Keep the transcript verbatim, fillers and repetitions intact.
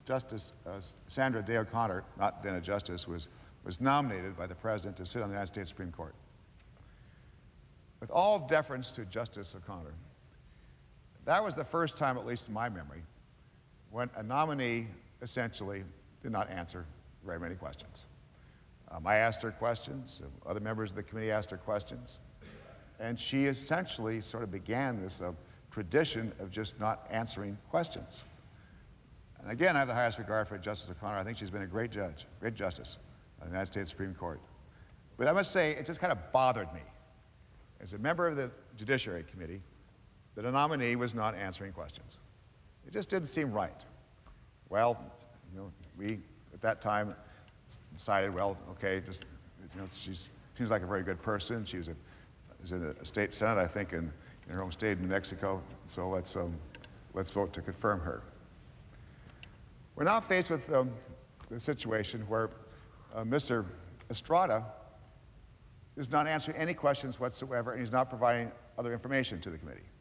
Justice uh, Sandra Day O'Connor, not then a justice, was, was nominated by the President to sit on the United States Supreme Court. With all deference to Justice O'Connor, that was the first time, at least in my memory, when a nominee essentially did not answer very many questions. Um, I asked her questions, other members of the committee asked her questions, and she essentially sort of began this uh, tradition of just not answering questions. And again, I have the highest regard for Justice O'Connor. I think she's been a great judge, great justice on the United States Supreme Court. But I must say, it just kind of bothered me, as a member of the Judiciary Committee, that a nominee was not answering questions. It just didn't seem right. Well, you know, we, at that time, decided, well, okay, just, you know, she seems like a very good person. She was, a, was in a state senate, I think, in, in her home state of New Mexico, so let's, um, let's vote to confirm her. We're now faced with um, the situation where uh, Mister Estrada is not answering any questions whatsoever, and he's not providing other information to the committee.